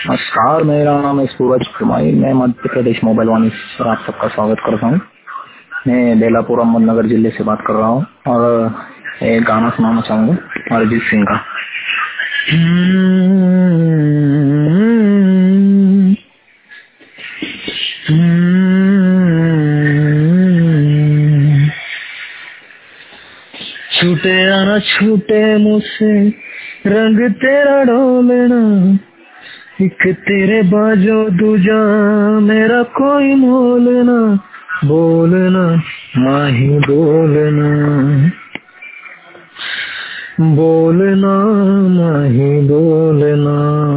नमस्कार, मेरा नाम है सूरज कुमार। मैं मध्य प्रदेश मोबाइल वाणी से आप सबका स्वागत करता हूँ। मैं बेलापुर अहमदनगर जिले से बात कर रहा हूँ और एक गाना सुनाना चाहूँगा अरिजीत सिंह का। छूटे आना छूटे मुझसे रंग तेरा डोलना, एक तेरे बाजो दूजा मेरा कोई मोल ना। बोलना माही बोलना, बोलना माही बोलना।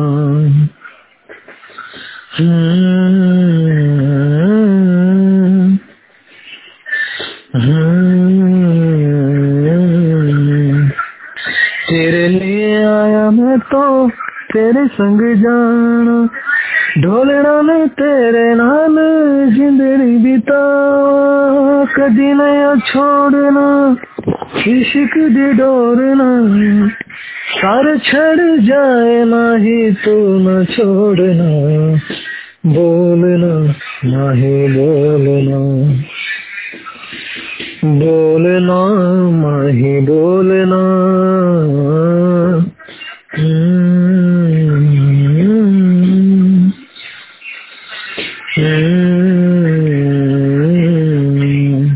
तेरे लिए आया मैं तो तेरे संग जाना, ढोलना में तेरे नाल जिंदगी बिता, कदी नया छोड़ना इश्क दी डोरना। सारे छड़ जाए माही तू न छोड़ना, बोलना माही बोलना, बोलना माही बोलना।